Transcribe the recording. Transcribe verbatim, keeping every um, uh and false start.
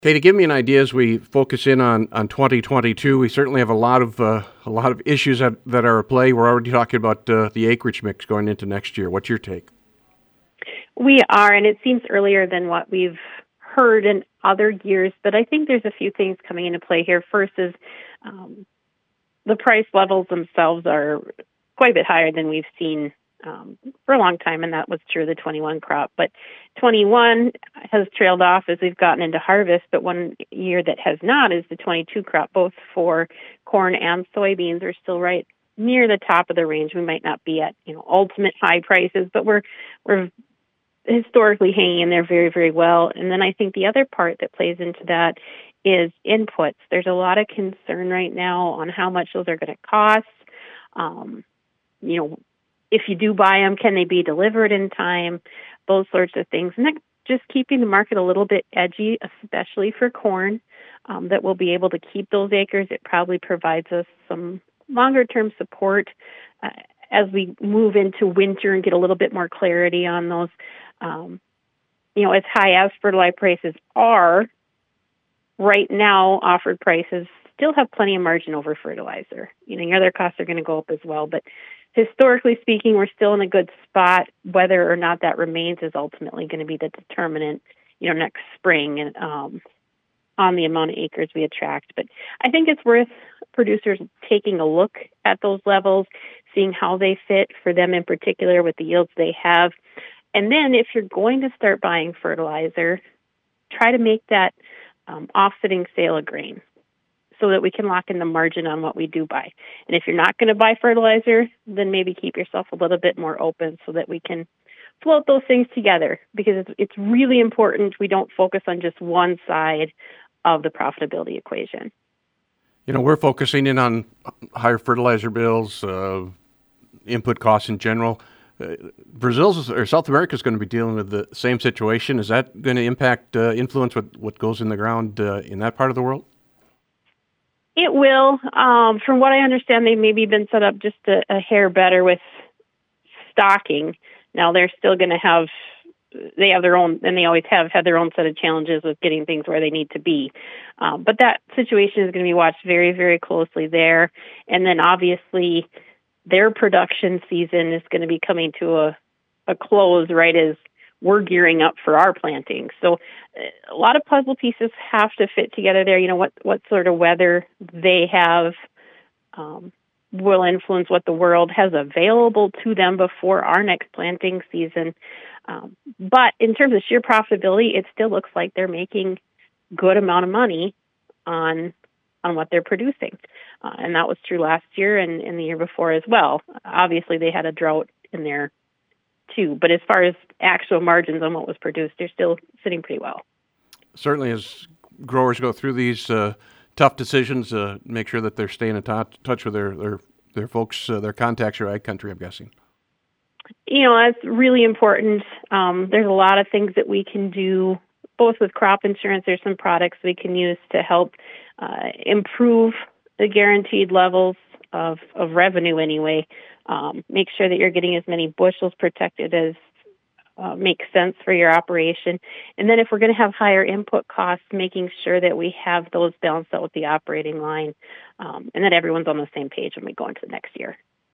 Okay, to give me an idea as we focus in on, on twenty twenty-two, we certainly have a lot of uh, a lot of issues that, that are at play. We're already talking about uh, the acreage mix going into next year. What's your take? We are, and it seems earlier than what we've heard in other years, but I think there's a few things coming into play here. First is um, the price levels themselves are quite a bit higher than we've seen um, for a long time, and that was true of the twenty-one crop. But twenty-one has trailed off as we've gotten into harvest, but one year that has not is the twenty-two crop. Both for corn and soybeans are still right near the top of the range. We might not be at, you know, ultimate high prices, but we're we're historically hanging in there very, very well. And then I think the other part that plays into that is inputs. There's a lot of concern right now on how much those are going to cost. Um, you know, if you do buy them, can they be delivered in time? Those sorts of things. And that just keeping the market a little bit edgy, especially for corn, um, that we'll be able to keep those acres. It probably provides us some longer-term support uh, as we move into winter and get a little bit more clarity on those. Um, you know, as high as fertilizer prices are, right now offered prices still have plenty of margin over fertilizer. You know, your other costs are going to go up as well, but historically speaking, we're still in a good spot. Whether or not that remains is ultimately going to be the determinant, you know, next spring and um, on the amount of acres we attract. But I think it's worth producers taking a look at those levels, seeing how they fit for them in particular with the yields they have. And then if you're going to start buying fertilizer, try to make that um, offsetting sale of grain so that we can lock in the margin on what we do buy. And if you're not going to buy fertilizer, then maybe keep yourself a little bit more open so that we can float those things together, because it's, it's really important we don't focus on just one side of the profitability equation. You know, we're focusing in on higher fertilizer bills, uh, input costs in general. Uh, Brazil's or South America is going to be dealing with the same situation. Is that going to impact, uh, influence what, what goes in the ground uh, in that part of the world? It will. Um, from what I understand, they've maybe been set up just a, a hair better with stocking. Now they're still going to have, they have their own, and they always have had their own set of challenges with getting things where they need to be. Um, but that situation is going to be watched very, very closely there. And then obviously their production season is going to be coming to a, a close right as we're gearing up for our planting. So a lot of puzzle pieces have to fit together there. You know, what, what sort of weather they have um, will influence what the world has available to them before our next planting season. Um, but in terms of sheer profitability, it still looks like they're making good amount of money on on what they're producing. Uh, and that was true last year and, and the year before as well. Obviously, they had a drought in there too. But as far as actual margins on what was produced, they're still sitting pretty well. Certainly, as growers go through these uh, tough decisions, uh, make sure that they're staying in t- touch with their their, their folks, uh, their contacts or ag country, I'm guessing. You know, that's really important. Um, there's a lot of things that we can do, both with crop insurance. There's some products we can use to help uh, improve the guaranteed levels of, of revenue anyway. Um, make sure that you're getting as many bushels protected as uh, makes sense for your operation. And then if we're going to have higher input costs, making sure that we have those balanced out with the operating line um, and that everyone's on the same page when we go into the next year.